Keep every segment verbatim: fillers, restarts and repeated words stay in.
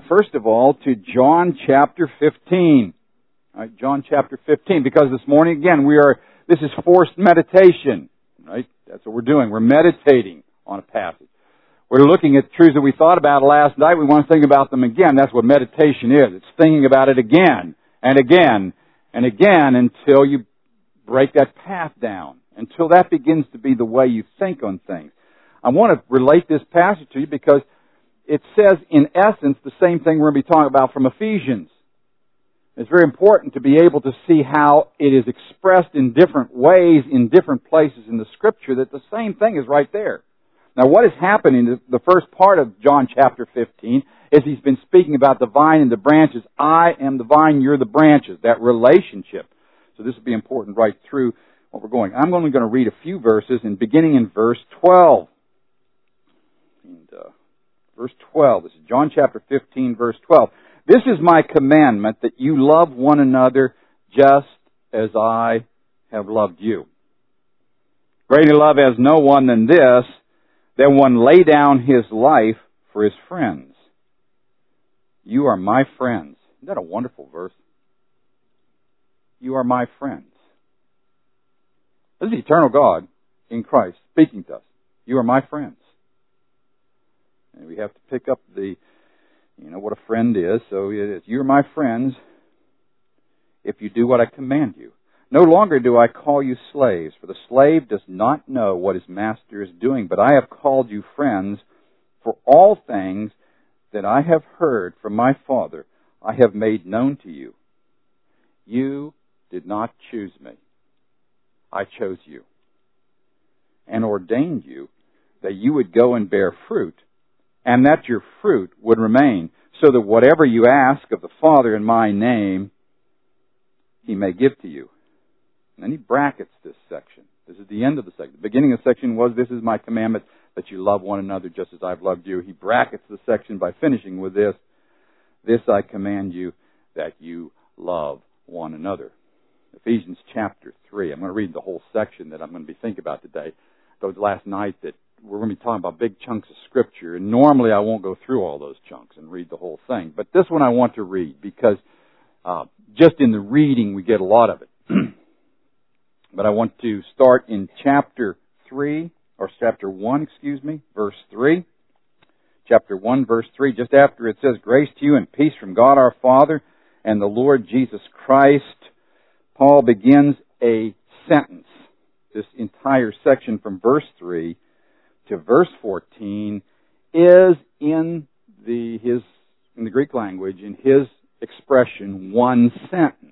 first of all, to John chapter fifteen. All right, John chapter fifteen, because this morning, again, we are, this is forced meditation, right? That's what we're doing. We're meditating on a passage. We're looking at truths that we thought about last night. We want to think about them again. That's what meditation is. It's thinking about it again and again and again until you break that path down, until that begins to be the way you think on things. I want to relate this passage to you because it says, in essence, the same thing we're going to be talking about from Ephesians. It's very important to be able to see how it is expressed in different ways, in different places in the Scripture, that the same thing is right there. Now, what is happening in the first part of John chapter fifteen is he's been speaking about the vine and the branches. I am the vine, you're the branches, that relationship. So this will be important right through what we're going. I'm only going to read a few verses, and beginning in verse twelve. And, uh, verse twelve, this is John chapter fifteen, verse twelve. This is my commandment, that you love one another just as I have loved you. Greater love has no one than this, that one lay down his life for his friends. You are my friends. Isn't that a wonderful verse? You are my friends. This is the eternal God in Christ speaking to us. You are my friends. And we have to pick up the, you know, what a friend is. So it is, you're my friends if you do what I command you. No longer do I call you slaves, for the slave does not know what his master is doing, but I have called you friends, for all things that I have heard from my Father I have made known to you. You did not choose me. I chose you and ordained you that you would go and bear fruit, and that your fruit would remain, so that whatever you ask of the Father in my name, He may give to you. And then he brackets this section. This is the end of the section. The beginning of the section was, this is my commandment, that you love one another just as I've loved you. He brackets the section by finishing with this, this I command you, that you love one another. Ephesians chapter three. I'm going to read the whole section that I'm going to be thinking about today. I told you last night that we're going to be talking about big chunks of Scripture, and normally I won't go through all those chunks and read the whole thing. But this one I want to read, because uh, just in the reading we get a lot of it. But I want to start in chapter three, or chapter one, excuse me, verse three. Chapter one, verse three, just after it says, grace to you and peace from God our Father and the Lord Jesus Christ. Paul begins a sentence. This entire section from verse three to verse fourteen is in the his in the Greek language, in his expression, one sentence.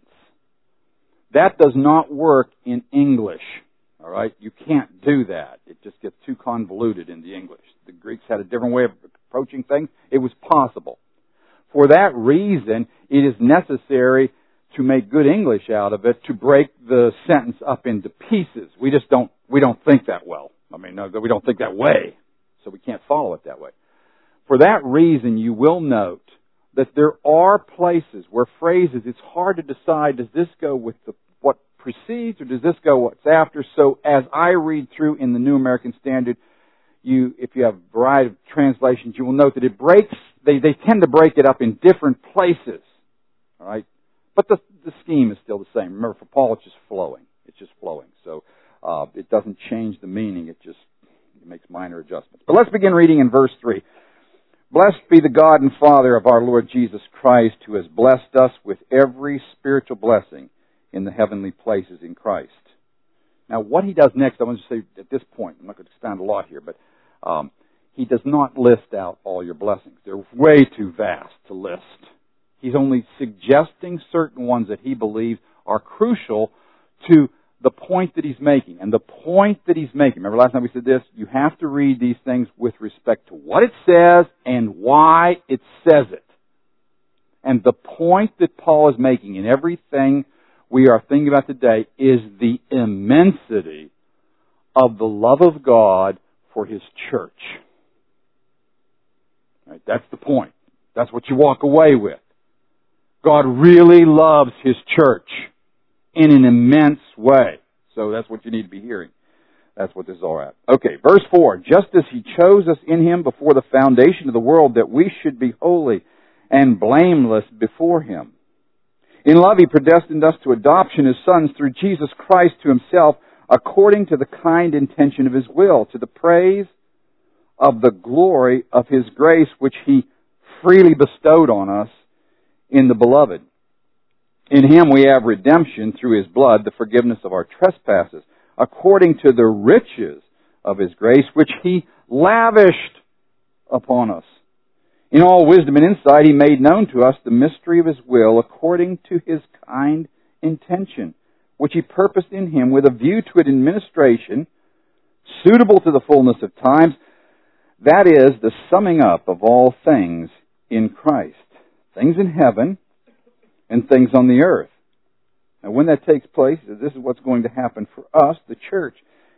That does not work in English. All right? You can't do that. It just gets too convoluted in the English. The Greeks had a different way of approaching things. It was possible. For that reason, it is necessary to make good English out of it, to break the sentence up into pieces. We just don't, we don't think that well. I mean, no, we don't think that way. So we can't follow it that way. For that reason, you will note that there are places where phrases, it's hard to decide, does this go with the, what precedes, or does this go what's after? So as I read through in the New American Standard, you, if you have a variety of translations, you will note that it breaks, they, they tend to break it up in different places. All right? But the, the scheme is still the same. Remember, for Paul, it's just flowing. It's just flowing. So uh, it doesn't change the meaning. It just it makes minor adjustments. But let's begin reading in verse three. Blessed be the God and Father of our Lord Jesus Christ, who has blessed us with every spiritual blessing in the heavenly places in Christ. Now, what he does next, I want to say at this point, I'm not going to expand a lot here, but um, he does not list out all your blessings. They're way too vast to list. He's only suggesting certain ones that he believes are crucial to the point that he's making. And the point that he's making, remember last time we said this, you have to read these things with respect to what it says and why it says it. And the point that Paul is making in everything we are thinking about today is the immensity of the love of God for His church. Right? That's the point. That's what you walk away with. God really loves His church in an immense way. So that's what you need to be hearing. That's what this is all at. Okay, verse four. Just as He chose us in Him before the foundation of the world, that we should be holy and blameless before Him. In love He predestined us to adoption as sons through Jesus Christ to Himself, according to the kind intention of His will, to the praise of the glory of His grace, which He freely bestowed on us in the Beloved. In Him we have redemption through His blood, the forgiveness of our trespasses, according to the riches of His grace, which He lavished upon us. In all wisdom and insight He made known to us the mystery of His will, according to His kind intention, which He purposed in Him with a view to an administration suitable to the fullness of times, that is, the summing up of all things in Christ, things in heaven and things on the earth. Now, when that takes place, this is what's going to happen for us, the church.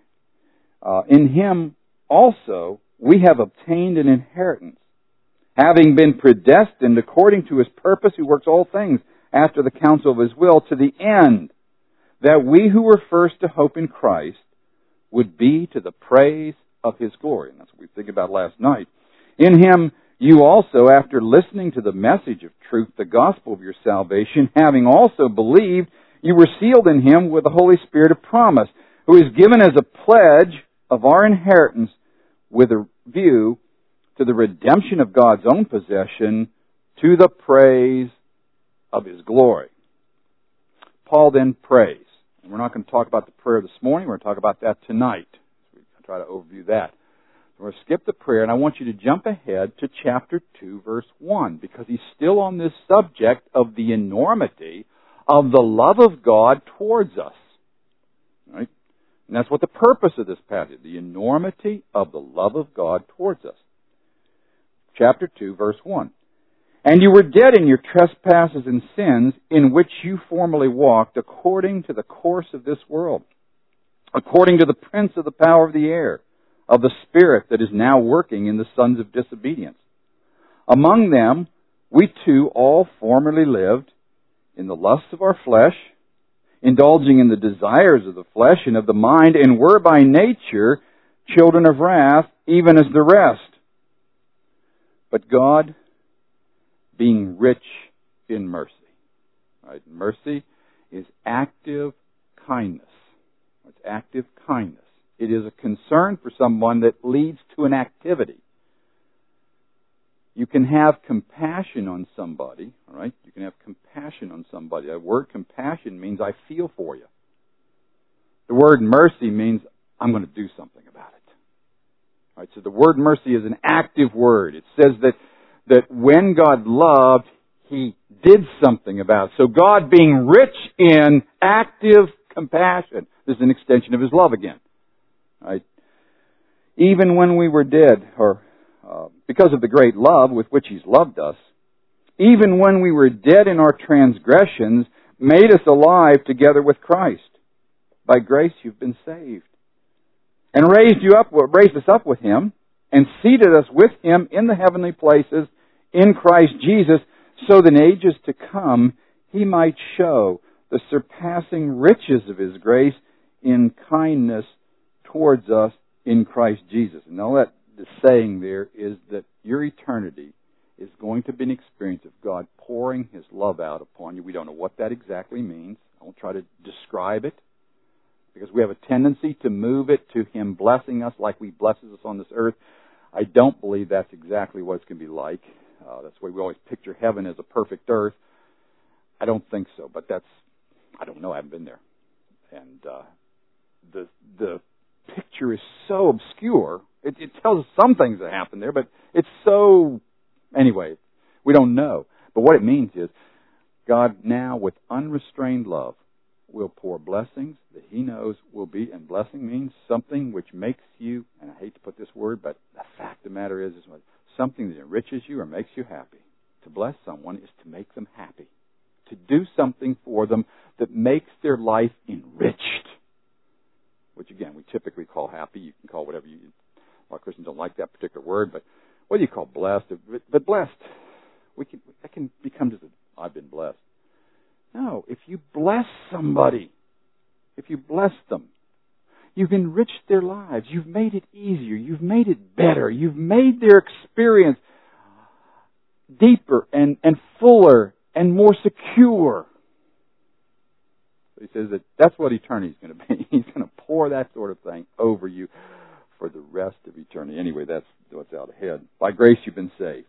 Uh, in Him also we have obtained an inheritance, having been predestined according to His purpose, who works all things after the counsel of His will, to the end that we who were first to hope in Christ would be to the praise of His glory. And that's what we think about last night. In Him you also, after listening to the message of truth, the gospel of your salvation, having also believed, you were sealed in Him with the Holy Spirit of promise, who is given as a pledge of our inheritance with a view to the redemption of God's own possession, to the praise of His glory. Paul then prays. And we're not going to talk about the prayer this morning. We're going to talk about that tonight. I'll try to overview that. So we're going to skip the prayer, and I want you to jump ahead to chapter two, verse one, because he's still on this subject of the enormity of the love of God towards us. Right? And that's what the purpose of this passage, the enormity of the love of God towards us. Chapter two, verse one. And you were dead in your trespasses and sins, in which you formerly walked according to the course of this world, according to the prince of the power of the air, of the spirit that is now working in the sons of disobedience. Among them, we too all formerly lived in the lusts of our flesh, indulging in the desires of the flesh and of the mind, and were by nature children of wrath, even as the rest. But God, being rich in mercy. Right? Mercy is active kindness. It's active kindness. It is a concern for someone that leads to an activity. You can have compassion on somebody, all right? You can have compassion on somebody. The word compassion means I feel for you. The word mercy means I'm going to do something about it. All right, so the word mercy is an active word. It says that that when God loved, He did something about it. So God, being rich in active compassion, this is an extension of His love again. Right? Even when we were dead, or uh, because of the great love with which He's loved us, even when we were dead in our transgressions, made us alive together with Christ. By grace you've been saved. And raised you up, raised us up with Him, and seated us with Him in the heavenly places in Christ Jesus, so that in ages to come He might show the surpassing riches of His grace in kindness towards us in Christ Jesus. And all that the saying there is that your eternity is going to be an experience of God pouring His love out upon you. We don't know what that exactly means. I won't try to describe it, because we have a tendency to move it to Him blessing us like He blesses us on this earth. I don't believe that's exactly what it's going to be like. Uh, that's why we always picture heaven as a perfect earth. I don't think so, but that's, I don't know, I haven't been there. And uh, the the picture is so obscure. It, it tells us some things that happen there, but it's so, anyway, we don't know. But what it means is God now, with unrestrained love, will pour blessings that He knows will be, and blessing means something which makes you, and I hate to put this word, but the fact of the matter is, is something that enriches you or makes you happy. To bless someone is to make them happy. To do something for them that makes their life enriched. Which again, we typically call happy. You can call whatever you, a lot of Christians don't like that particular word, but what do you call blessed? But blessed, we can, that can become just a, I've been blessed. No, if you bless somebody, if you bless them, you've enriched their lives. You've made it easier. You've made it better. You've made their experience deeper and, and fuller and more secure. He says that that's what eternity is going to be. He's going to pour that sort of thing over you for the rest of eternity. Anyway, that's what's out ahead. By grace you've been saved.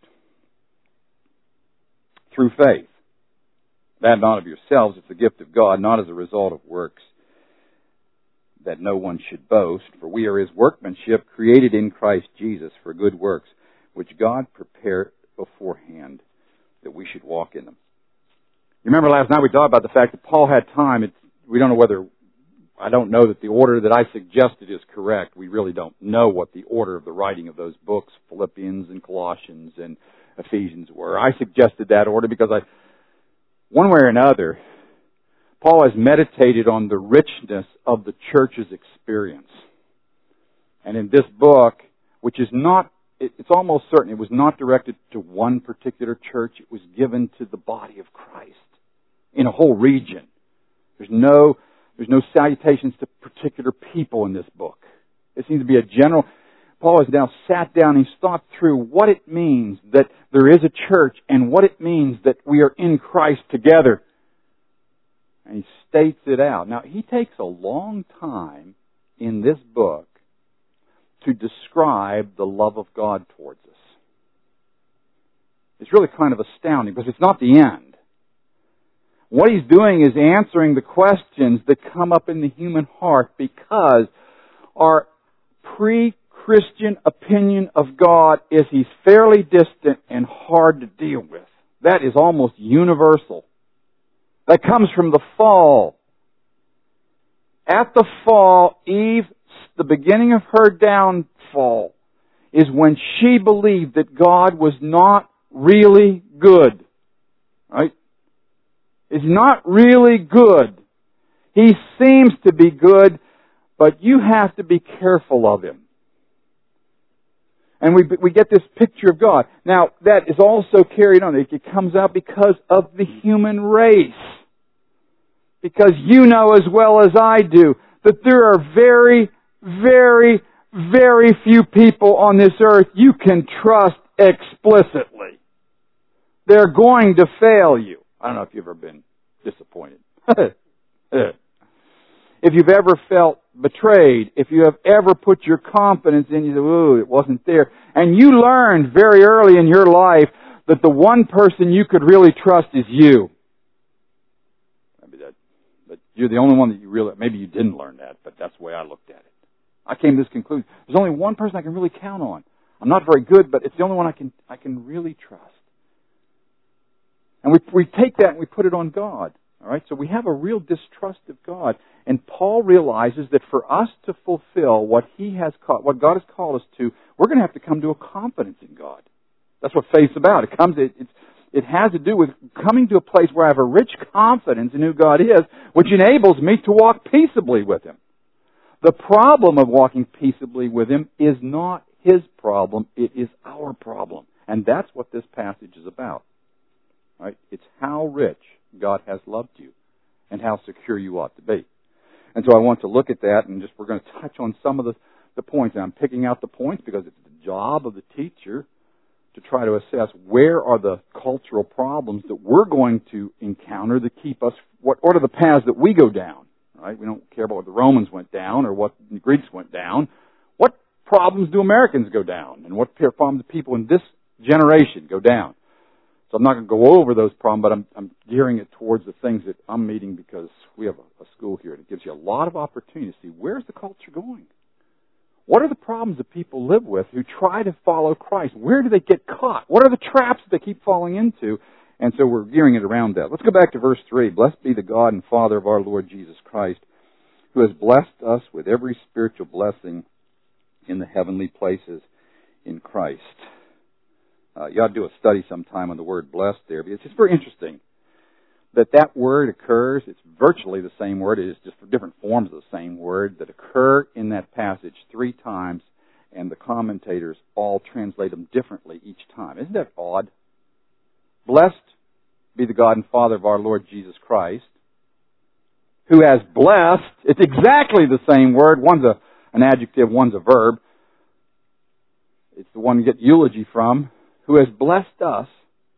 Through faith. That not of yourselves, it's a gift of God, not as a result of works, that no one should boast. For we are His workmanship, created in Christ Jesus for good works, which God prepared beforehand that we should walk in them. You remember last night we talked about the fact that Paul had time. It's, we don't know whether, I don't know that the order that I suggested is correct. We really don't know what the order of the writing of those books, Philippians and Colossians and Ephesians, were. I suggested that order because I, one way or another, Paul has meditated on the richness of the church's experience. And in this book, which is not, it's almost certain it was not directed to one particular church. It was given to the body of Christ in a whole region. There's no, there's no salutations to particular people in this book. It seems to be a general. Paul has now sat down and he's thought through what it means that there is a church and what it means that we are in Christ together. And he states it out. Now, he takes a long time in this book to describe the love of God towards us. It's really kind of astounding because it's not the end. What he's doing is answering the questions that come up in the human heart because our pre-Christian opinion of God is He's fairly distant and hard to deal with. That is almost universal. That comes from the fall. At the fall, Eve, the beginning of her downfall, is when she believed that God was not really good. Right? Is not really good. He seems to be good, but you have to be careful of Him. And we we get this picture of God. Now, that is also carried on. It comes out because of the human race. Because you know as well as I do that there are very, very, very few people on this earth you can trust explicitly. They're going to fail you. I don't know if you've ever been disappointed. If you've ever felt betrayed, if you have ever put your confidence in you, ooh, it wasn't there. And you learned very early in your life that the one person you could really trust is you. Maybe that, but you're the only one that you really, maybe you didn't learn that, but that's the way I looked at it. I came to this conclusion. There's only one person I can really count on. I'm not very good, but it's the only one I can, I can really trust. And we, we take that and we put it on God. All right, so we have a real distrust of God, and Paul realizes that for us to fulfill what He has called, what God has called us to, we're going to have to come to a confidence in God. That's what faith's about. It comes, it, it's, it has to do with coming to a place where I have a rich confidence in who God is, which enables me to walk peaceably with Him. The problem of walking peaceably with Him is not His problem; it is our problem, and that's what this passage is about. All right, it's how rich God has loved you and how secure you ought to be. And so I want to look at that and just we're going to touch on some of the, the points. And I'm picking out the points because it's the job of the teacher to try to assess where are the cultural problems that we're going to encounter that keep us, what, what are the paths that we go down, right? We don't care about what the Romans went down or what the Greeks went down. What problems do Americans go down? And what problems do people in this generation go down? So I'm not going to go over those problems, but I'm, I'm gearing it towards the things that I'm meeting because we have a, a school here and it gives you a lot of opportunity to see where's the culture going. What are the problems that people live with who try to follow Christ? Where do they get caught? What are the traps that they keep falling into? And so we're gearing it around that. Let's go back to verse three. Blessed be the God and Father of our Lord Jesus Christ, who has blessed us with every spiritual blessing in the heavenly places in Christ. Uh, you ought to do a study sometime on the word blessed there, because it's very interesting that that word occurs. It's virtually the same word. It is just for different forms of the same word that occur in that passage three times, and the commentators all translate them differently each time. Isn't that odd? Blessed be the God and Father of our Lord Jesus Christ, who has blessed. It's exactly the same word. One's a, an adjective, one's a verb. It's the one you get eulogy from. Who has blessed us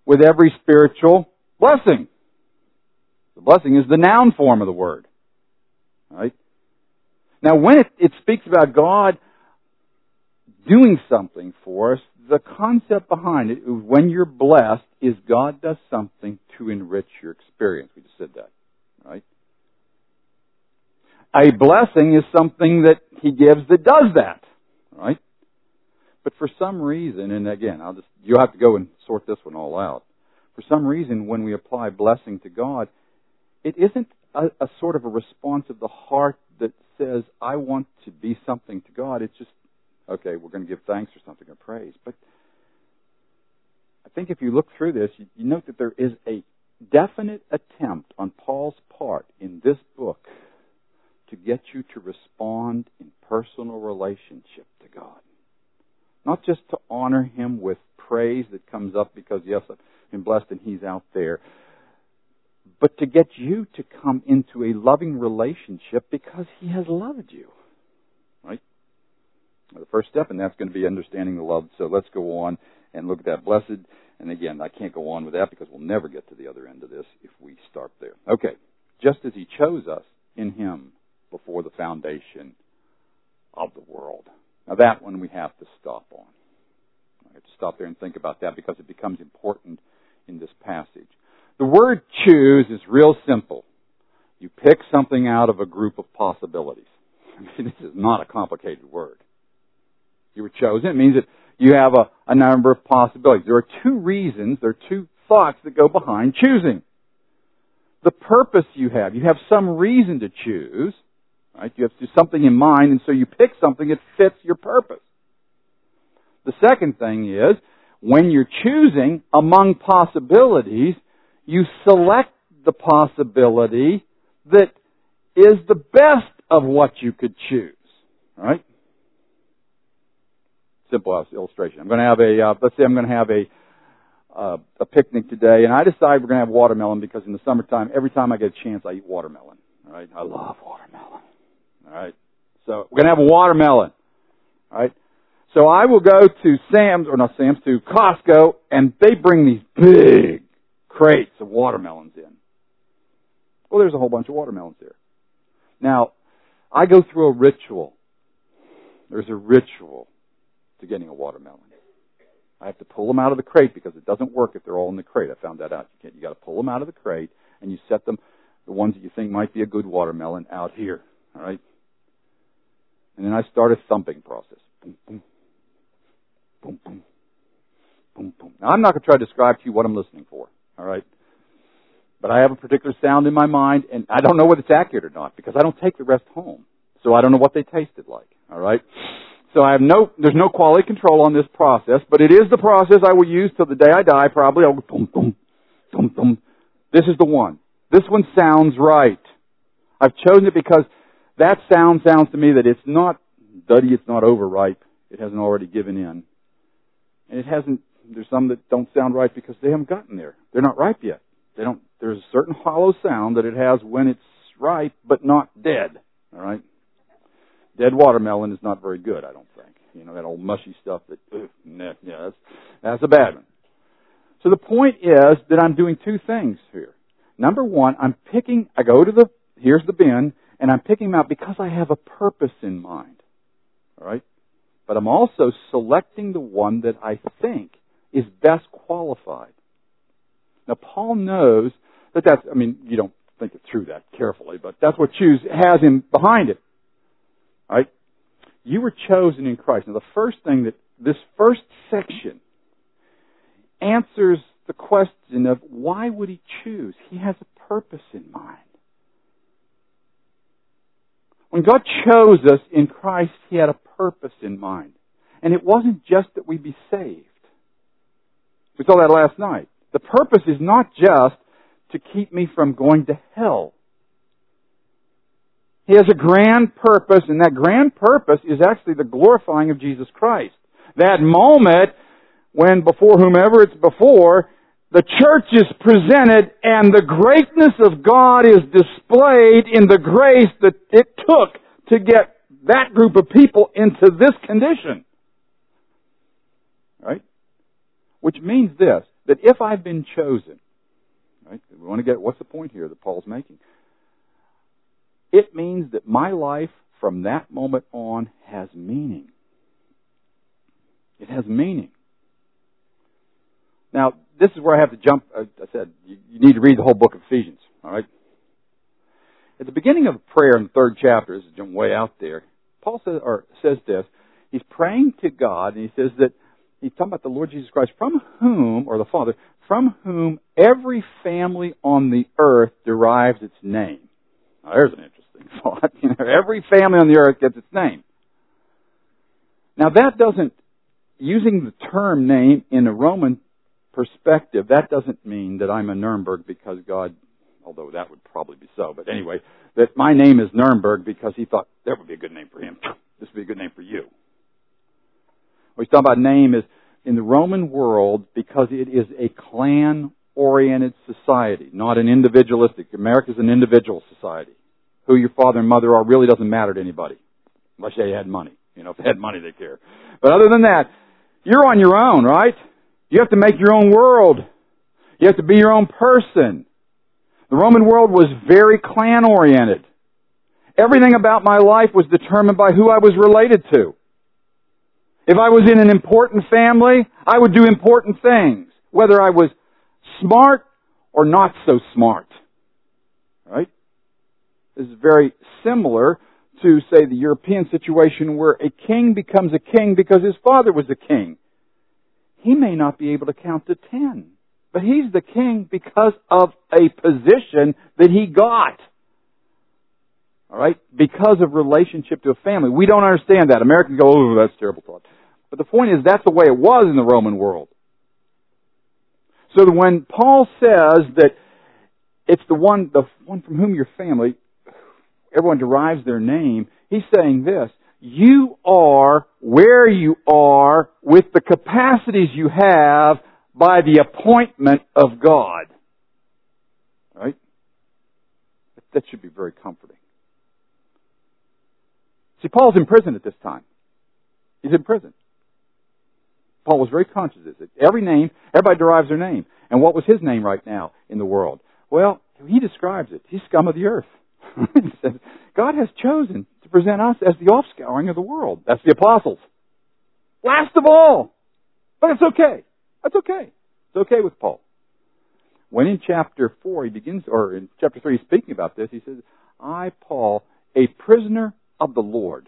with every spiritual blessing. The blessing is the noun form of the word. Right? Now, when it, it speaks about God doing something for us, the concept behind it, when you're blessed, is God does something to enrich your experience. We just said that. Right? A blessing is something that He gives that does that. Right? But for some reason, and again, I'll just you'll have to go and sort this one all out. For some reason, when we apply blessing to God, it isn't a, a sort of a response of the heart that says, I want to be something to God. It's just, okay, we're going to give thanks or something or praise. But I think if you look through this, you, you note that there is a definite attempt on Paul's part in this book to get you to respond in personal relationship to God. Not just to honor Him with praise that comes up because, yes, I've been blessed and He's out there, but to get you to come into a loving relationship because He has loved you. Right? The first step, and that's going to be understanding the love. So let's go on and look at that. Blessed, and again, I can't go on with that because we'll never get to the other end of this if we start there. Okay. Just as He chose us in Him before the foundation of the world. Now that one we have to stop on. I have to stop there and think about that because it becomes important in this passage. The word choose is real simple. You pick something out of a group of possibilities. I mean, this is not a complicated word. You were chosen. It means that you have a, a number of possibilities. There are two reasons, there are two thoughts that go behind choosing. The purpose you have. You have some reason to choose. Right? You have to do something in mind, and so you pick something that fits your purpose. The second thing is, when you're choosing among possibilities, you select the possibility that is the best of what you could choose. Right? Simple illustration. I'm going to have a, uh, let's say I'm going to have a, uh, a picnic today, and I decide we're going to have watermelon because in the summertime, every time I get a chance, I eat watermelon. All right? I love watermelon. All right? So we're going to have a watermelon. All right? So I will go to Sam's, or not Sam's, to Costco, and they bring these big crates of watermelons in. Well, there's a whole bunch of watermelons there. Now, I go through a ritual. There's a ritual to getting a watermelon. I have to pull them out of the crate because it doesn't work if they're all in the crate. I found that out. You can't, you got to pull them out of the crate, and you set them, the ones that you think might be a good watermelon, out here. All right? And then I start a thumping process. Boom, boom, boom, boom, boom, boom. Now, I'm not going to try to describe to you what I'm listening for. All right? But I have a particular sound in my mind, and I don't know whether it's accurate or not because I don't take the rest home. So I don't know what they tasted like. All right? So I have no, there's no quality control on this process, but it is the process I will use till the day I die probably. I'll go boom, boom, boom, boom. This is the one. This one sounds right. I've chosen it because that sound sounds to me that it's not duddy, it's not overripe. It hasn't already given in. And it hasn't, there's some that don't sound right because they haven't gotten there. They're not ripe yet. They don't, there's a certain hollow sound that it has when it's ripe, but not dead. All right? Dead watermelon is not very good, I don't think. You know, that old mushy stuff that, ugh, nah, yeah, that's, that's a bad one. So the point is that I'm doing two things here. Number one, I'm picking, I go to the, here's the bin, and I'm picking them out because I have a purpose in mind. All right? But I'm also selecting the one that I think is best qualified. Now, Paul knows that that's, I mean, you don't think it through that carefully, but that's what choose has in behind it. All right? You were chosen in Christ. Now, the first thing that this first section answers the question of why would He choose? He has a purpose in mind. When God chose us in Christ, He had a purpose in mind. And it wasn't just that we be saved. We saw that last night. The purpose is not just to keep me from going to hell. He has a grand purpose, and that grand purpose is actually the glorifying of Jesus Christ. That moment when before whomever it's before, the church is presented and the greatness of God is displayed in the grace that it took to get that group of people into this condition. Right? Which means this, that if I've been chosen, right, we want to get, what's the point here that Paul's making? It means that my life from that moment on has meaning. It has meaning. Now, this is where I have to jump. I said, you, you need to read the whole book of Ephesians, all right? At the beginning of the prayer in the third chapter, this is jumping way out there, Paul says, or says this, he's praying to God, and he says that, he's talking about the Lord Jesus Christ, from whom, or the Father, from whom every family on the earth derives its name. Now, there's an interesting thought. You know, every family on the earth gets its name. Now, that doesn't, using the term name in a Roman perspective, that doesn't mean that I'm a Nuremberg because God, although that would probably be so, but anyway, that my name is Nuremberg because he thought that would be a good name for him. This would be a good name for you. What he's talking about name is in the Roman world because it is a clan-oriented society, not an individualistic. America's an individual society. Who your father and mother are really doesn't matter to anybody, unless they had money. You know, if they had money, they care. But other than that, you're on your own, right? You have to make your own world. You have to be your own person. The Roman world was very clan-oriented. Everything about my life was determined by who I was related to. If I was in an important family, I would do important things, whether I was smart or not so smart. Right? This is very similar to, say, the European situation where a king becomes a king because his father was a king. He may not be able to count to ten, but he's the king because of a position that he got. All right? Because of relationship to a family. We don't understand that. Americans go, oh, that's a terrible thought. But the point is, that's the way it was in the Roman world. So that when Paul says that it's the one, the one from whom your family, everyone derives their name, he's saying this: you are where you are with the capacities you have by the appointment of God. Right? That should be very comforting. See, Paul's in prison at this time. He's in prison. Paul was very conscious of this. Every name, everybody derives their name. And what was his name right now in the world? Well, he describes it. He's scum of the earth. He says, God has chosen to present us as the offscouring of the world. That's the apostles. Last of all. But it's okay. That's okay. It's okay with Paul. When in chapter four he begins, or in chapter three he's speaking about this, he says, I, Paul, a prisoner of the Lord.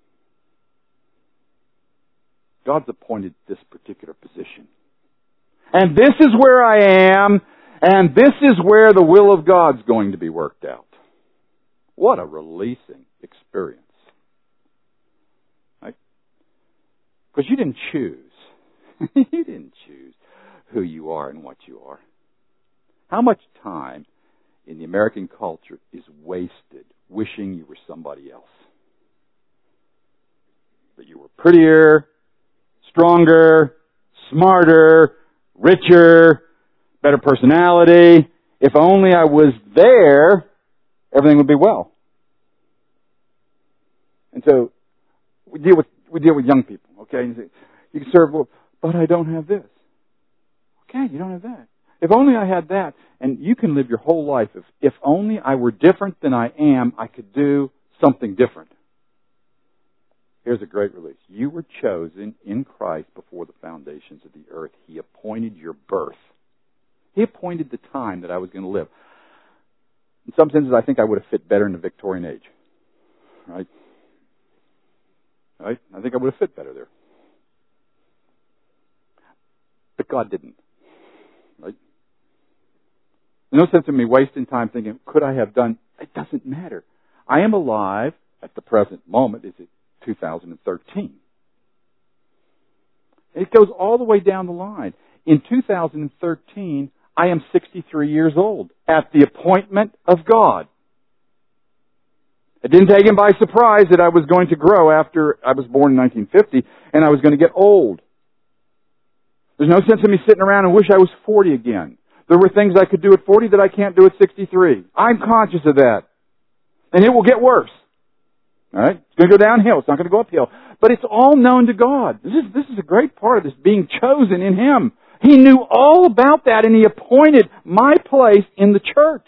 God's appointed this particular position. And this is where I am, and this is where the will of God's going to be worked out. What a releasing experience. Right? Because you didn't choose. You didn't choose who you are and what you are. How much time in the American culture is wasted wishing you were somebody else? That you were prettier, stronger, smarter, richer, better personality. If only I was there, everything would be well. And so we deal with we deal with young people, okay? You, say, you can serve, well, but I don't have this. Okay, you don't have that. If only I had that, and you can live your whole life. If if only I were different than I am, I could do something different. Here's a great release. You were chosen in Christ before the foundations of the earth. He appointed your birth. He appointed the time that I was going to live. In some senses, I think I would have fit better in the Victorian age. Right? Right? I think I would have fit better there. But God didn't. Right? There's no sense in me wasting time thinking, could I have done? It doesn't matter. I am alive at the present moment. Is it two thousand thirteen? It goes all the way down the line. In two thousand thirteen, I am sixty-three years old at the appointment of God. It didn't take him by surprise that I was going to grow after I was born in nineteen fifty and I was going to get old. There's no sense in me sitting around and wish I was forty again. There were things I could do at forty that I can't do at sixty-three. I'm conscious of that. And it will get worse. All right? It's going to go downhill. It's not going to go uphill. But it's all known to God. This is, this is a great part of this, being chosen in Him. He knew all about that, and He appointed my place in the church.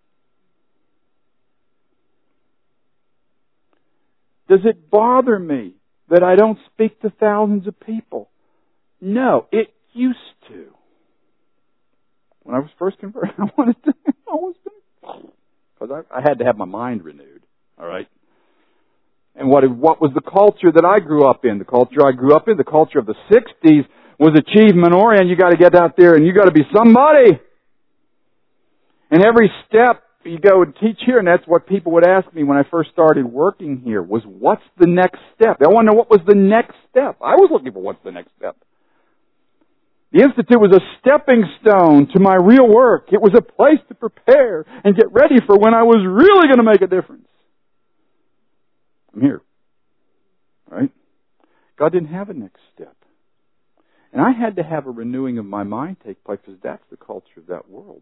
Does it bother me that I don't speak to thousands of people? No, it used to. When I was first converted, I wanted to, I was because I, I had to have my mind renewed. All right. And what what was the culture that I grew up in? The culture I grew up in, the culture of the sixties, was achievement oriented. You got to get out there and you got to be somebody. And every step you go and teach here, and that's what people would ask me when I first started working here, was what's the next step? They want to know what was the next step. I was looking for what's the next step. The Institute was a stepping stone to my real work. It was a place to prepare and get ready for when I was really going to make a difference. I'm here. Right? God didn't have a next step. And I had to have a renewing of my mind take place because that's the culture of that world.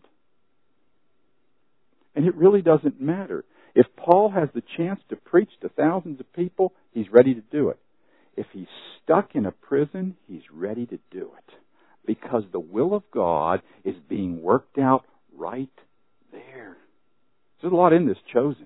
And it really doesn't matter. If Paul has the chance to preach to thousands of people, he's ready to do it. If he's stuck in a prison, he's ready to do it. Because the will of God is being worked out right there. There's a lot in this chosen.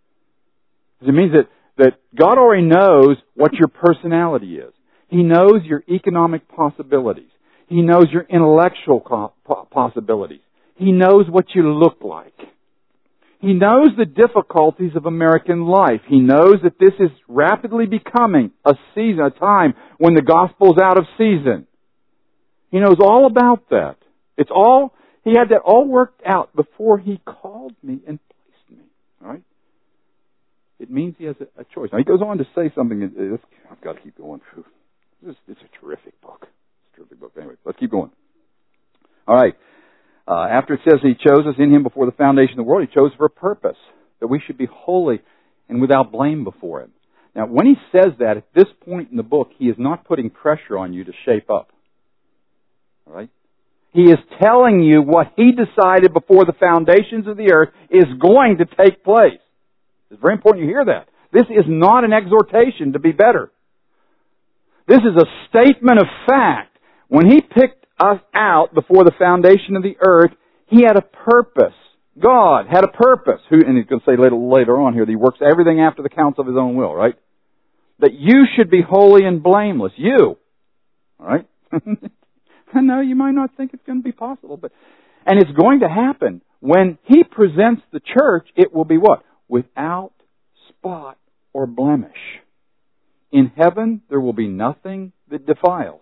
It means that, that God already knows what your personality is. He knows your economic possibilities. He knows your intellectual possibilities. He knows what you look like. He knows the difficulties of American life. He knows that this is rapidly becoming a season, a time when the gospel's out of season. He knows all about that. It's all, he had that all worked out before he called me and placed me. All right? It means he has a, a choice. Now he goes on to say something. I've got to keep going. This is a terrific book. It's a terrific book. Anyway, let's keep going. All right. Uh, after it says he chose us in him before the foundation of the world, he chose for a purpose, that we should be holy and without blame before him. Now, when he says that, at this point in the book, he is not putting pressure on you to shape up. All right? He is telling you what he decided before the foundations of the earth is going to take place. It's very important you hear that. This is not an exhortation to be better. This is a statement of fact. When he picked us out before the foundation of the earth, he had a purpose. God had a purpose. Who, and he's going to say later, later on here that he works everything after the counsel of his own will, right? That you should be holy and blameless. You. All right? I know you might not think it's going to be possible, but and it's going to happen. When he presents the church, it will be what? Without spot or blemish. In heaven, there will be nothing that defiles.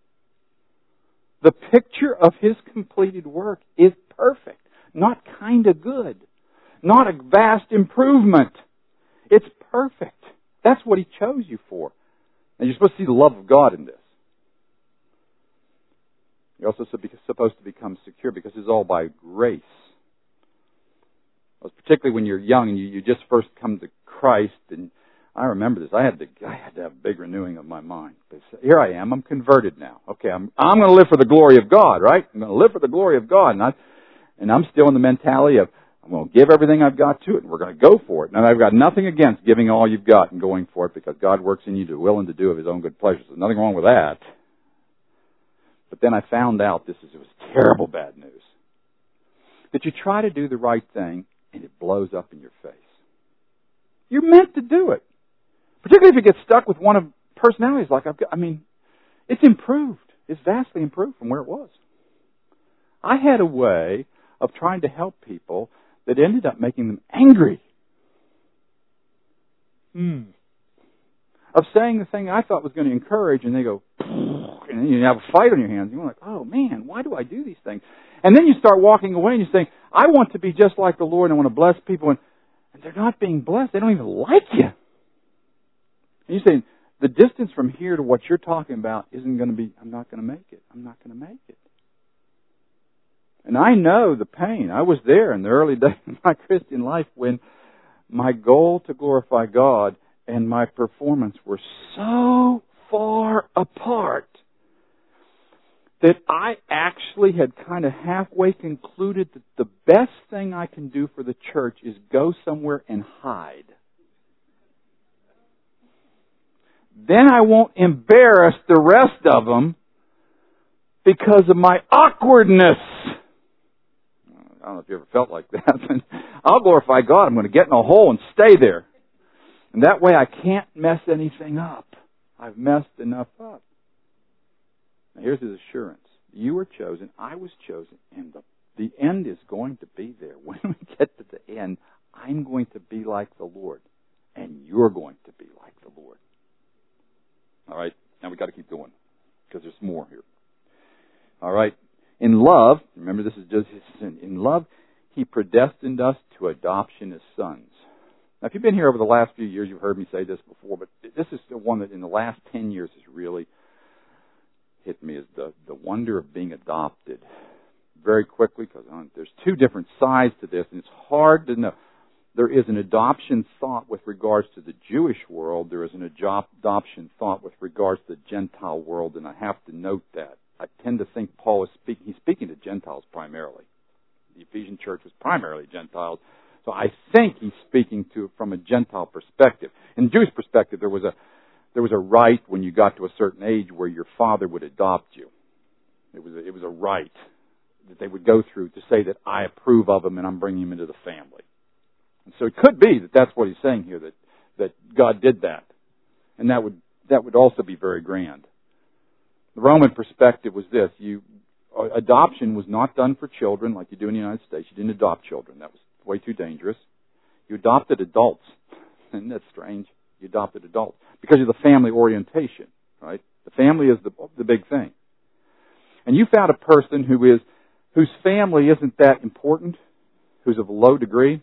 The picture of his completed work is perfect. Not kind of good. Not a vast improvement. It's perfect. That's what he chose you for. And you're supposed to see the love of God in this. You're also supposed to become secure because it's all by grace. Particularly when you're young and you, you just first come to Christ. And I remember this. I had to I had to have a big renewing of my mind. But here I am. I'm converted now. Okay, I'm I'm going to live for the glory of God, right? I'm going to live for the glory of God. And, I, and I'm still in the mentality of I'm going to give everything I've got to it and we're going to go for it. And I've got nothing against giving all you've got and going for it because God works in you to will and to do of His own good pleasure. There's nothing wrong with that. But then I found out this is it was terrible bad news. That you try to do the right thing and it blows up in your face. You're meant to do it. Particularly if you get stuck with one of personalities like I've got. I mean, it's improved. It's vastly improved from where it was. I had a way of trying to help people that ended up making them angry. Hmm. Of saying the thing I thought was going to encourage, and they go, and then you have a fight on your hands. You're like, oh man, why do I do these things? And then you start walking away and you say, I want to be just like the Lord and I want to bless people. And, and they're not being blessed. They don't even like you. And you say, the distance from here to what you're talking about isn't going to be, I'm not going to make it. I'm not going to make it. And I know the pain. I was there in the early days of my Christian life when my goal to glorify God and my performance were so far apart that I actually had kind of halfway concluded that the best thing I can do for the church is go somewhere and hide. Then I won't embarrass the rest of them because of my awkwardness. I don't know if you ever felt like that. I'll glorify God. I'm going to get in a hole and stay there. And that way I can't mess anything up. I've messed enough up. Now here's his assurance. You were chosen. I was chosen. And the, the end is going to be there. When we get to the end, I'm going to be like the Lord. And you're going to be like the Lord. All right. Now we've got to keep going because there's more here. All right. In love, remember this is just in love, He predestined us to adoption as sons. Now, if you've been here over the last few years, you've heard me say this before, but this is the one that in the last ten years has really hit me, is the, the wonder of being adopted. Very quickly, because there's two different sides to this, and it's hard to know. There is an adoption thought with regards to the Jewish world. There is an adoption thought with regards to the Gentile world, and I have to note that. I tend to think Paul is speaking, he's speaking to Gentiles primarily. The Ephesian church was primarily Gentiles. So I think he's speaking to from a Gentile perspective. In the Jewish perspective, there was a there was a right when you got to a certain age where your father would adopt you. It was a, it was a right that they would go through to say that I approve of him and I'm bringing him into the family. And so it could be that that's what he's saying here, that that God did that, and that would that would also be very grand. The Roman perspective was this: you adoption was not done for children like you do in the United States. You didn't adopt children; that was way too dangerous. You adopted adults. Isn't that strange? You adopted adults because of the family orientation, right? The family is the the big thing. And you found a person who is whose family isn't that important, who's of a low degree,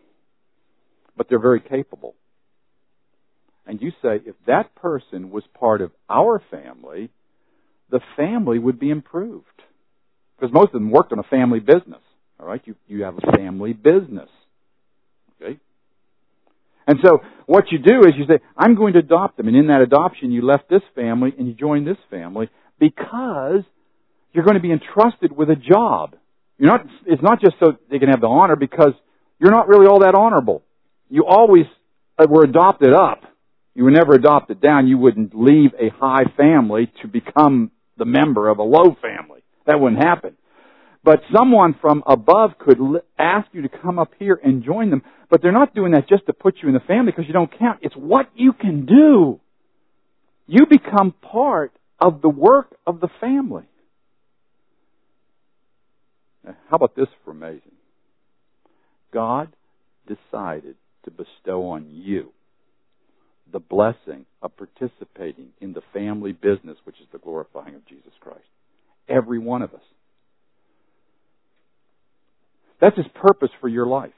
but they're very capable. And you say, if that person was part of our family, the family would be improved. Because most of them worked on a family business. All right? You, you have a family business. Okay? And so what you do is you say, I'm going to adopt them. And in that adoption, you left this family and you joined this family because you're going to be entrusted with a job. You're not. It's not just so they can have the honor, because you're not really all that honorable. You always were adopted up. You were never adopted down. You wouldn't leave a high family to become the member of a low family. That wouldn't happen. But someone from above could ask you to come up here and join them. But they're not doing that just to put you in the family because you don't count. It's what you can do. You become part of the work of the family. Now, how about this for amazing? God decided to bestow on you the blessing of participating in the family business, which is the glorifying of Jesus Christ. Every one of us. That's His purpose for your life.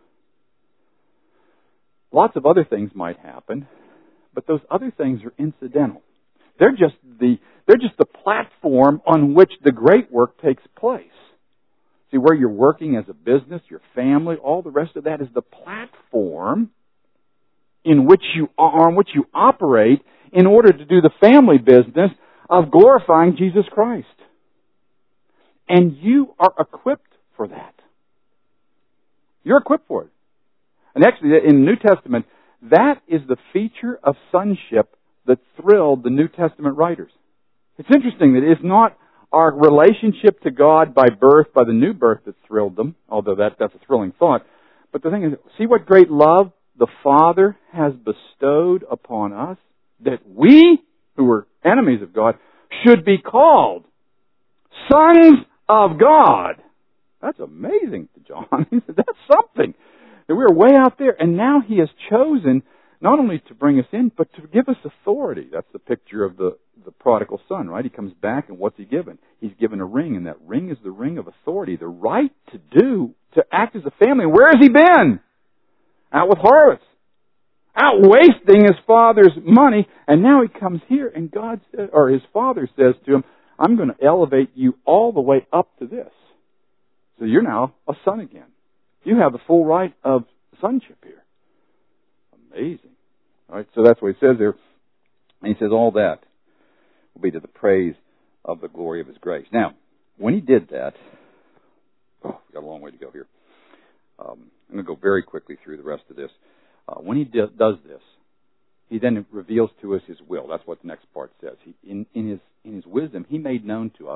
Lots of other things might happen, but those other things are incidental. They're just the they're just the platform on which the great work takes place. See, where you're working as a business, your family, all the rest of that is the platform in which you are, on which you operate in order to do the family business of glorifying Jesus Christ. And you are equipped for that. You're equipped for it. And actually, in the New Testament, that is the feature of sonship that thrilled the New Testament writers. It's interesting that it's not our relationship to God by birth, by the new birth, that thrilled them, although that, that's a thrilling thought. But the thing is, see what great love the Father has bestowed upon us, that we, who were enemies of God, should be called sons of God. That's amazing to John. He said, that's something. That we were way out there, and now He has chosen not only to bring us in, but to give us authority. That's the picture of the, the prodigal son, right? He comes back, and what's he given? He's given a ring, and that ring is the ring of authority, the right to do, to act as a family. Where has he been? Out with harlots. Out wasting his father's money, and now he comes here, and God says, or his father says to him, I'm going to elevate you all the way up to this. So you're now a son again. You have the full right of sonship here. Amazing. All right, so that's what he says there. And he says all that will be to the praise of the glory of His grace. Now, when He did that, oh, we've got a long way to go here. Um, I'm going to go very quickly through the rest of this. Uh, when He do, does this, He then reveals to us His will. That's what the next part says. He, in, in His in His wisdom, He made known to us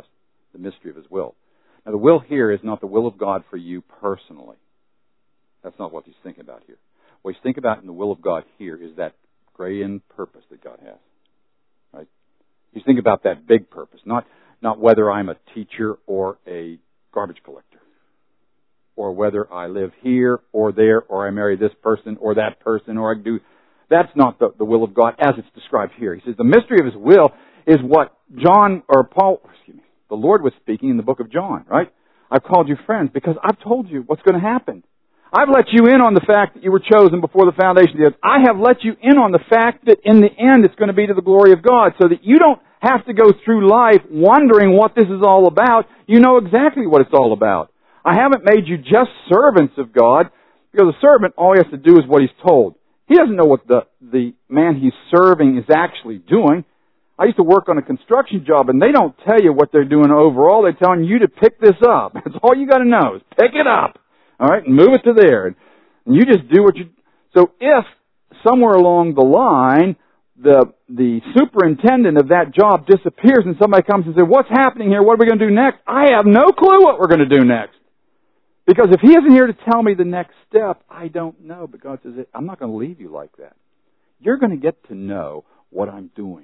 The mystery of His will. Now, the will here is not the will of God for you personally. That's not what he's thinking about here. What he's thinking about in the will of God here is that grand purpose that God has. Right? He's thinking about that big purpose, not not whether I'm a teacher or a garbage collector, or whether I live here or there, or I marry this person or that person, or I do. That's not the, the will of God as it's described here. He says the mystery of His will is what John or Paul, excuse me, the Lord was speaking in the book of John, right? I've called you friends because I've told you what's going to happen. I've let you in on the fact that you were chosen before the foundation of the earth. I have let you in on the fact that in the end it's going to be to the glory of God, so that you don't have to go through life wondering what this is all about. You know exactly what it's all about. I haven't made you just servants of God, because a servant, all he has to do is what he's told. He doesn't know what the, the man he's serving is actually doing. I used to work on a construction job, and they don't tell you what they're doing overall. They're telling you to pick this up. That's all you got to know is pick it up. All right, and move it to there. And you just do what you... So if somewhere along the line, the the superintendent of that job disappears and somebody comes and says, what's happening here? What are we going to do next? I have no clue what we're going to do next. Because if he isn't here to tell me the next step, I don't know. But God says, I'm not going to leave you like that. You're going to get to know what I'm doing.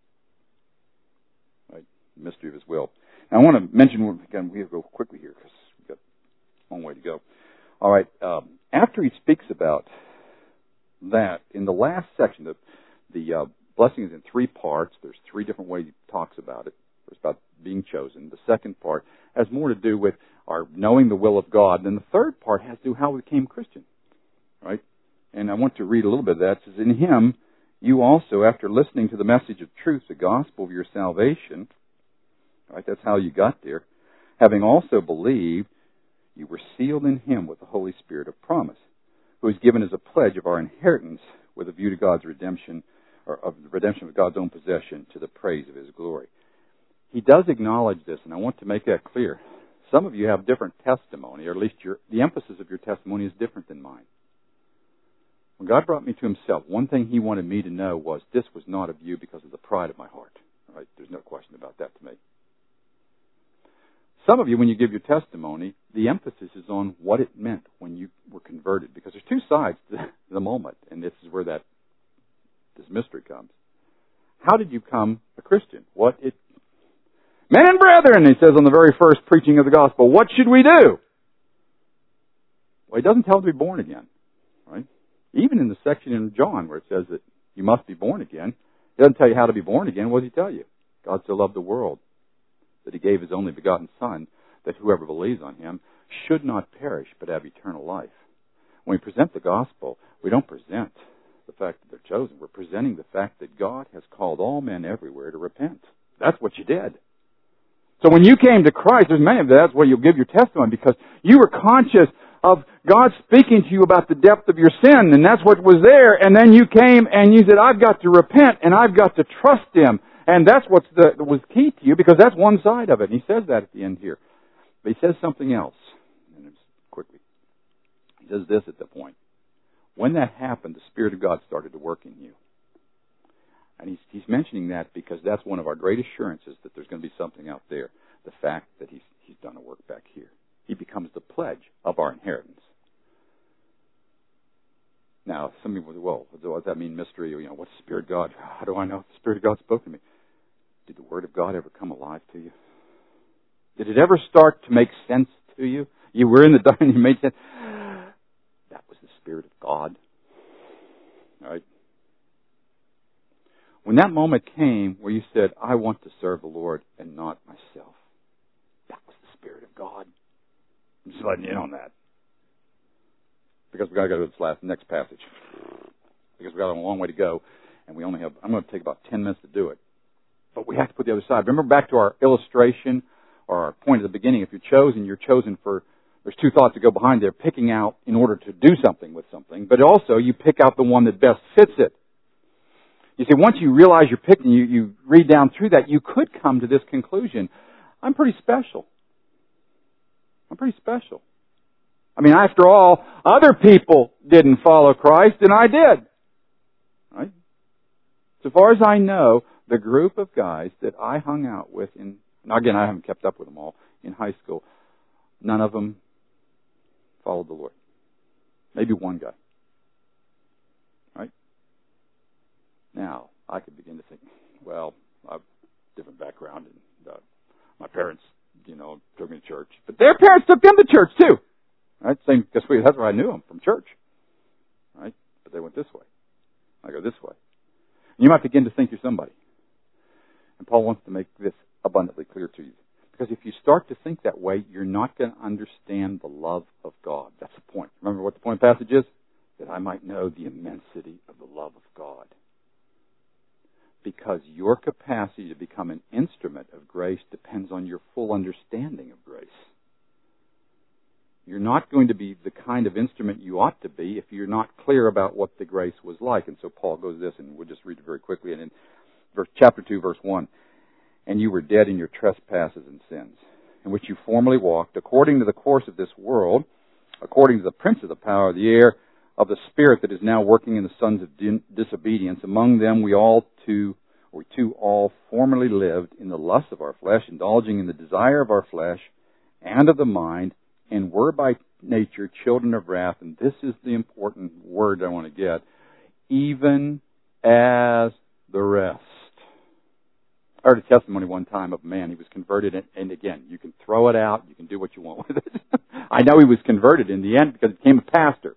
Right? The mystery of His will. Now, I want to mention, again, we have to go quickly here because we've got a long way to go. All right, um, after he speaks about that, in the last section, the, the uh, blessing is in three parts. There's three different ways he talks about it. There's about being chosen. The second part has more to do with our knowing the will of God. And then the third part has to do with how we became Christian. Right? And I want to read a little bit of that. It says, in Him, you also, after listening to the message of truth, the gospel of your salvation, right, that's how you got there, having also believed, you were sealed in Him with the Holy Spirit of promise, who is given as a pledge of our inheritance with a view to God's redemption, or of the redemption of God's own possession, to the praise of His glory. He does acknowledge this, and I want to make that clear. Some of you have different testimony, or at least your, the emphasis of your testimony is different than mine. When God brought me to Himself, one thing He wanted me to know was this was not of you because of the pride of my heart. Right? There's no question about that to me. Some of you, when you give your testimony, the emphasis is on what it meant when you were converted, because there's two sides to the moment, and this is where that this mystery comes. How did you become a Christian? What it Men and brethren, he says on the very first preaching of the gospel, what should we do? Well, he doesn't tell them to be born again, right? Even in the section in John where it says that you must be born again, he doesn't tell you how to be born again. What does he tell you? God so loved the world that He gave His only begotten Son, that whoever believes on Him should not perish but have eternal life. When we present the gospel, we don't present the fact that they're chosen. We're presenting the fact that God has called all men everywhere to repent. That's what you did. So when you came to Christ, there's many of that's where you'll give your testimony, because you were conscious of God speaking to you about the depth of your sin, and that's what was there. And then you came and you said, I've got to repent and I've got to trust Him. And that's what was key to you, because that's one side of it. And he says that at the end here. But he says something else. And it's quickly. He says this at the point. When that happened, the Spirit of God started to work in you. And he's, he's mentioning that because that's one of our great assurances that there's going to be something out there. The fact that he's, he's done a work back here. He becomes the pledge of our inheritance. Now, some people say, well, what does that mean, mystery? You know, what's the Spirit of God? How do I know if the Spirit of God spoke to me? Did the Word of God ever come alive to you? Did it ever start to make sense to you? You were in the dark and you made sense. That was the Spirit of God. All right? When that moment came where you said, I want to serve the Lord and not myself, that was the Spirit of God. I'm just letting you in on that. Because we've got to go to this last next passage. Because we've got a long way to go, and we only have, I'm going to take about ten minutes to do it. But we have to put the other side. Remember back to our illustration, or our point at the beginning. If you're chosen, you're chosen for, there's two thoughts that go behind there. Picking out in order to do something with something, but also you pick out the one that best fits it. You see, once you realize you're picked and you, you read down through that, you could come to this conclusion. I'm pretty special. I'm pretty special. I mean, after all, other people didn't follow Christ, and I did. Right? So far as I know, the group of guys that I hung out with in Now again, I haven't kept up with them all. In high school, none of them followed the Lord. Maybe one guy. Right? Now, I could begin to think, well, I have a different background, and uh, my parents, you know, took me to church. But their parents took them to church, too. Right? Same, guess what? That's where I knew them, from church. Right? But they went this way. I go this way. And you might begin to think you're somebody. And Paul wants to make this abundantly clear to you. Because if you start to think that way, you're not going to understand the love of God. That's the point. Remember what the point of the passage is? That I might know the immensity of the love of God. Because your capacity to become an instrument of grace depends on your full understanding of grace. You're not going to be the kind of instrument you ought to be if you're not clear about what the grace was like. And so Paul goes this, and we'll just read it very quickly. And in verse, chapter two, verse one, and you were dead in your trespasses and sins, in which you formerly walked, according to the course of this world, according to the prince of the power of the air, of the spirit that is now working in the sons of disobedience. Among them we all too, or we too all formerly lived in the lust of our flesh, indulging in the desire of our flesh and of the mind, and were by nature children of wrath. And this is the important word I want to get. Even as the rest. I heard a testimony one time of a man. He was converted, and, and again, you can throw it out. You can do what you want with it. I know he was converted in the end because he became a pastor.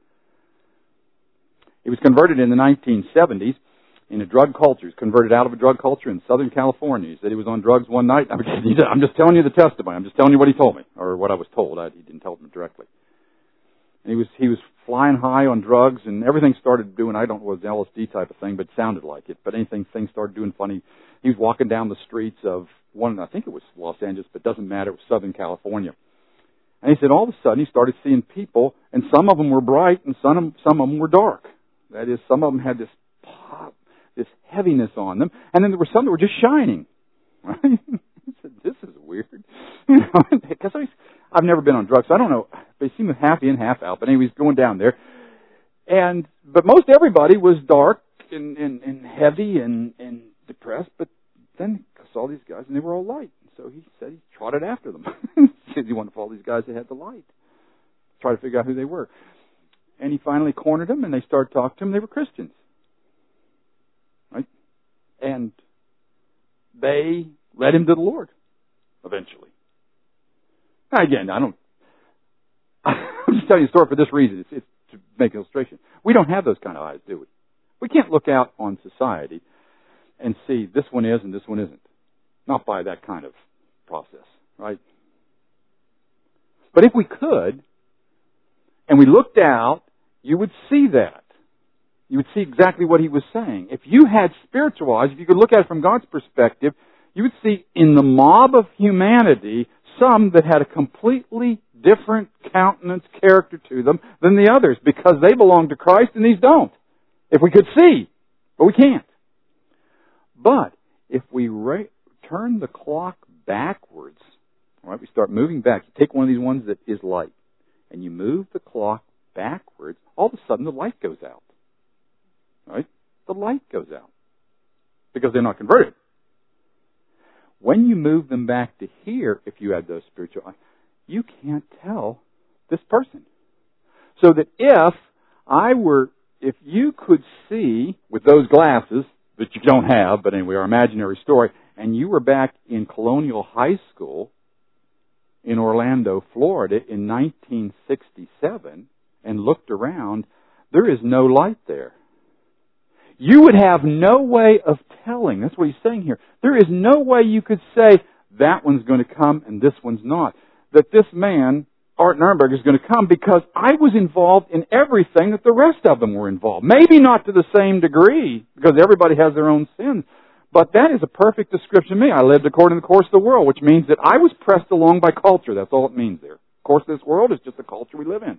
He was converted in the nineteen seventies in a drug culture. He was converted out of a drug culture in Southern California. He said he was on drugs one night. I'm just telling you the testimony. I'm just telling you what he told me, or what I was told. I, he didn't tell me directly. And he was he was flying high on drugs, and everything started doing, I don't know, it was L S D type of thing, but it sounded like it. But anything, things started doing funny. He was walking down the streets of one, I think it was Los Angeles, but it doesn't matter. It was Southern California. And he said all of a sudden he started seeing people, and some of them were bright, and some of them, some of them were dark. That is, some of them had this pop, this heaviness on them, and then there were some that were just shining. Right? He said, "This is weird," you know, because I've never been on drugs, so I don't know. They seem half in, half out. But anyway, he's going down there, and but most everybody was dark and, and, and heavy and, and depressed. But then I saw these guys, and they were all light. So he said he trotted after them. He said he wanted to follow these guys that had the light, try to figure out who they were. And he finally cornered them, and they started talking to him. They were Christians, right? And they led him to the Lord eventually. Now, again, I don't. I'm just telling you a story for this reason. It's, it's to make an illustration. We don't have those kind of eyes, do we? We can't look out on society and see this one is and this one isn't. Not by that kind of process, right? But if we could, and we looked out, you would see that. You would see exactly what he was saying. If you had spiritual eyes, if you could look at it from God's perspective, you would see in the mob of humanity some that had a completely different countenance, character to them than the others, because they belong to Christ and these don't. If we could see, but we can't. But if we ra- turn the clock backwards, all right, we start moving back. You take one of these ones that is light, and you move the clock backwards, all of a sudden the light goes out. Right? The light goes out. Because they're not converted. When you move them back to here, if you have those spiritual eyes, you can't tell this person. So that if I were, if you could see with those glasses that you don't have, but anyway, our imaginary story, and you were back in Colonial High School in Orlando, Florida in nineteen sixty-seven and looked around, there is no light there. You would have no way of telling. That's what he's saying here. There is no way you could say, that one's going to come and this one's not. That this man, Art Nurnberg, is going to come because I was involved in everything that the rest of them were involved. Maybe not to the same degree, because everybody has their own sins. But that is a perfect description of me. I lived according to the course of the world, which means that I was pressed along by culture. That's all it means there. The course of this world is just the culture we live in.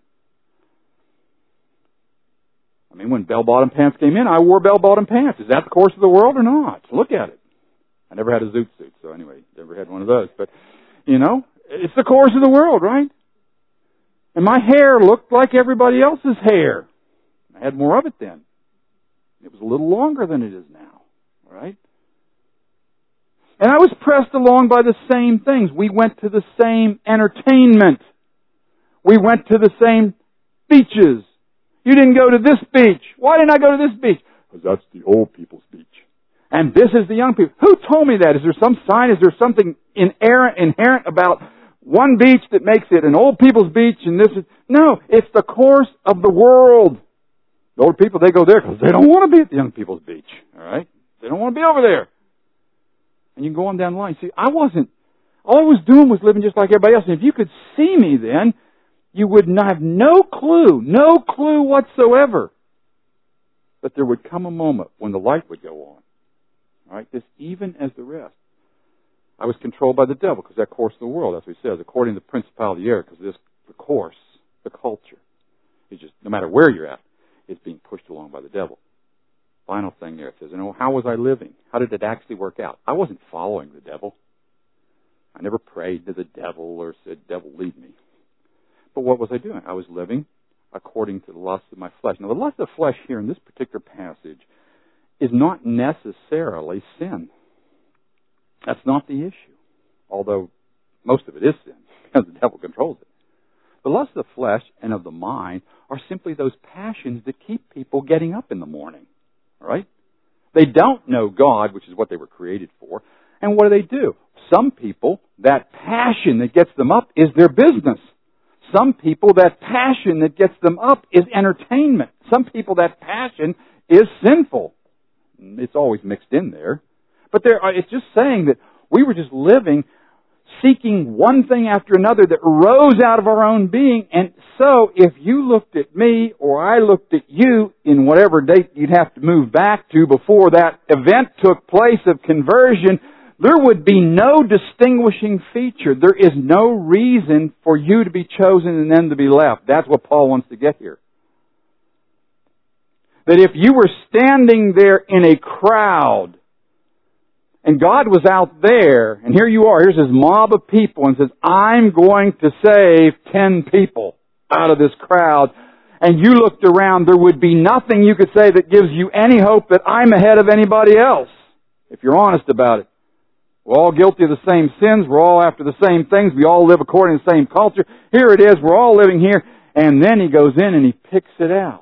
I mean, when bell-bottom pants came in, I wore bell-bottom pants. Is that the course of the world or not? Look at it. I never had a zoot suit, so anyway, never had one of those. But, you know, it's the course of the world, right? And my hair looked like everybody else's hair. I had more of it then. It was a little longer than it is now, right? And I was pressed along by the same things. We went to the same entertainment. We went to the same beaches. You didn't go to this beach. Why didn't I go to this beach? Because that's the old people's beach. And this is the young people. Who told me that? Is there some sign? Is there something inherent, inherent about one beach that makes it an old people's beach and this is... No, it's the course of the world. The old people, they go there because they don't want to be at the young people's beach. All right? They don't want to be over there. And you can go on down the line. See, I wasn't... All I was doing was living just like everybody else. And if you could see me then, you would not have no clue, no clue whatsoever that there would come a moment when the light would go on. All right? This even as the rest. I was controlled by the devil because that course of the world, that's what he says, according to the principality of the air, because this, the course, the culture, is just, no matter where you're at, is being pushed along by the devil. Final thing there, it says, you know, how was I living? How did it actually work out? I wasn't following the devil. I never prayed to the devil or said, devil, lead me. But what was I doing? I was living according to the lust of my flesh. Now, the lust of the flesh here in this particular passage is not necessarily sin. That's not the issue, although most of it is sin, because the devil controls it. The lust of the flesh and of the mind are simply those passions that keep people getting up in the morning, all right? They don't know God, which is what they were created for, and what do they do? Some people, that passion that gets them up is their business. Some people, that passion that gets them up is entertainment. Some people, that passion is sinful. It's always mixed in there. But there, it's just saying that we were just living, seeking one thing after another that rose out of our own being. And so, if you looked at me or I looked at you in whatever date you'd have to move back to before that event took place of conversion, there would be no distinguishing feature. There is no reason for you to be chosen and then to be left. That's what Paul wants to get here. That if you were standing there in a crowd, and God was out there, and here you are, here's this mob of people, and says, I'm going to save ten people out of this crowd. And you looked around, there would be nothing you could say that gives you any hope that I'm ahead of anybody else, if you're honest about it. We're all guilty of the same sins, we're all after the same things, we all live according to the same culture. Here it is, we're all living here, and then he goes in and he picks it out.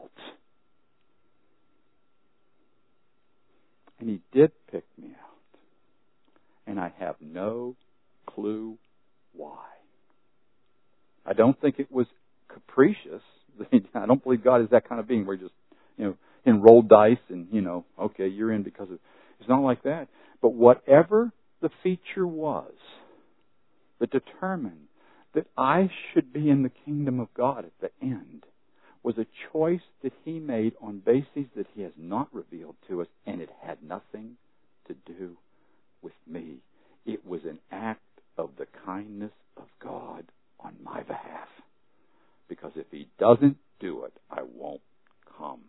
And he did pick me out. And I have no clue why. I don't think it was capricious. I don't believe God is that kind of being where he just, you know, enroll dice and, you know, okay, you're in because of... It's not like that. But whatever the feature was that determined that I should be in the kingdom of God at the end was a choice that he made on bases that he has not revealed to us, and it had nothing to do with me. It was an act of the kindness of God on my behalf. Because if he doesn't do it, I won't come.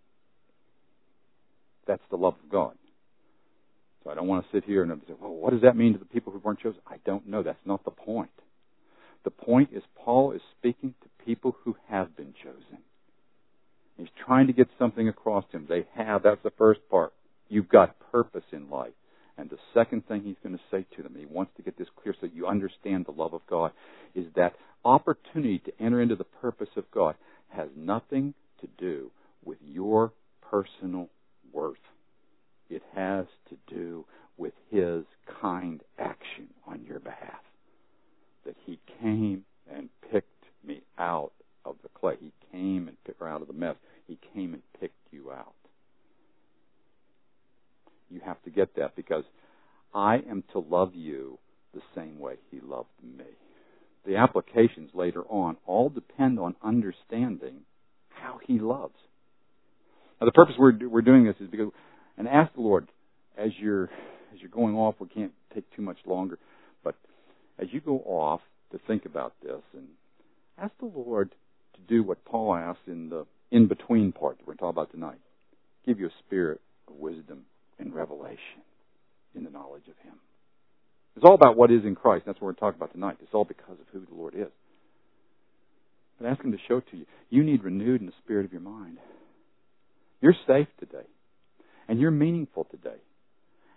That's the love of God. So I don't want to sit here and say, well, what does that mean to the people who weren't chosen? I don't know. That's not the point. The point is Paul is speaking to people who have been chosen. He's trying to get something across to them. They have. That's the first part. You've got purpose in life. And the second thing he's going to say to them, he wants to get this clear so that you understand the love of God, is that opportunity to enter into the purpose of God has nothing to do with your personal worth. It has to do with his kind action on your behalf. That he came and picked me out of the clay. He came and picked her out of the mess. He came and picked you out. You have to get that because I am to love you the same way he loved me. The applications later on all depend on understanding how he loves. Now, the purpose we're we're doing this is because, and ask the Lord as you're as you're going off. We can't take too much longer, but as you go off to think about this, and ask the Lord to do what Paul asked in the in between part that we're talking about tonight. Give you a spirit of wisdom and revelation in the knowledge of him. It's all about what is in Christ. That's what we're talking about tonight. It's all because of who the Lord is. But ask him to show it to you. You need renewed in the spirit of your mind. You're safe today. And you're meaningful today.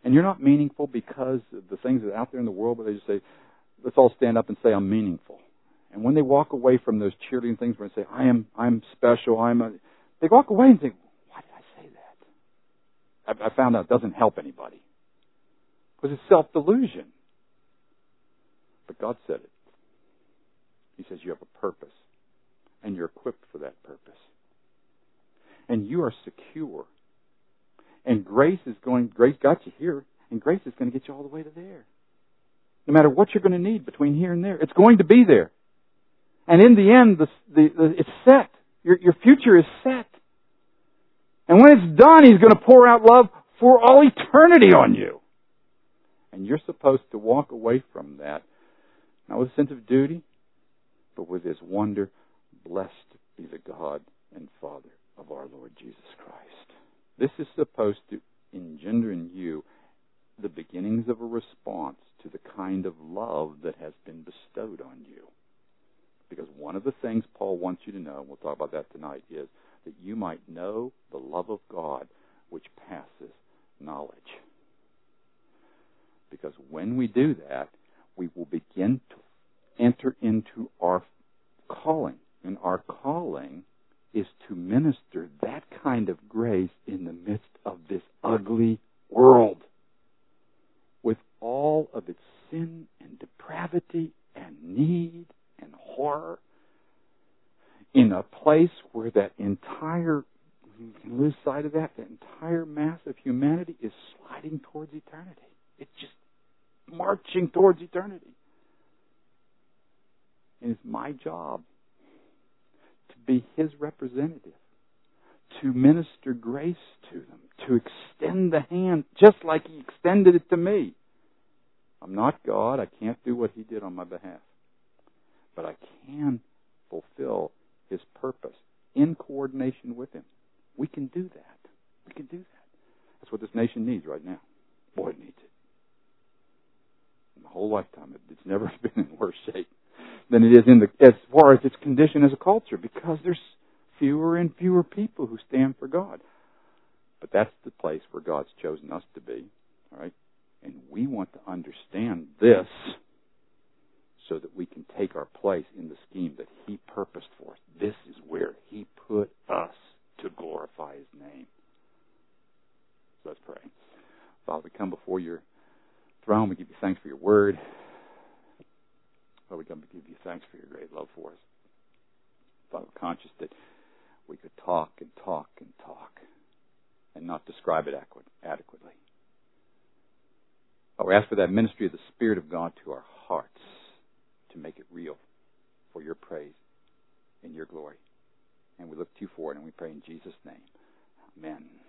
And you're not meaningful because of the things that are out there in the world where they just say, let's all stand up and say, I'm meaningful. And when they walk away from those cheerleading things where they say, I am I'm special, I'm a, they walk away and think, why did I say that? I, I found out it doesn't help anybody. Because it's self-delusion. But God said it. He says you have a purpose. And you're equipped for that purpose. And you are secure. And grace is going, grace got you here, and grace is going to get you all the way to there. No matter what you're going to need between here and there, it's going to be there. And in the end, the, the, the, it's set. Your, your future is set. And when it's done, He's going to pour out love for all eternity on you. And you're supposed to walk away from that, not with a sense of duty, but with this wonder, blessed be the God and Father of our Lord Jesus Christ. This is supposed to engender in you the beginnings of a response to the kind of love that has been bestowed on you. Because one of the things Paul wants you to know, and we'll talk about that tonight, is that you might know the love of God which passes knowledge. Because when we do that, we will begin to enter into our calling. And our calling is to minister that kind of grace in the midst of this ugly world. With all of its sin and depravity and need and horror. In a place where that entire, you can lose sight of that, that entire mass of humanity is sliding towards eternity. It's just marching towards eternity. And it's my job to be His representative, to minister grace to them, to extend the hand just like He extended it to me. I'm not God. I can't do what He did on my behalf. But I can fulfill His purpose in coordination with Him. We can do that. We can do that. That's what this nation needs right now. Boy, it needs it. In the whole lifetime, it's never been in worse shape than it is in the as far as its condition as a culture, because there's fewer and fewer people who stand for God. But that's the place where God's chosen us to be. All right? And we want to understand this so that we can take our place in the scheme that He purposed for us. This is where He put us to glorify His name. So let's pray. Father, we come before Your throne. We give You thanks for Your word. Father, we come to give You thanks for Your great love for us. Father, we're conscious that we could talk and talk and talk and not describe it adequately. But we ask for that ministry of the Spirit of God to our hearts to make it real for Your praise and Your glory. And we look to You for it, and we pray in Jesus' name. Amen.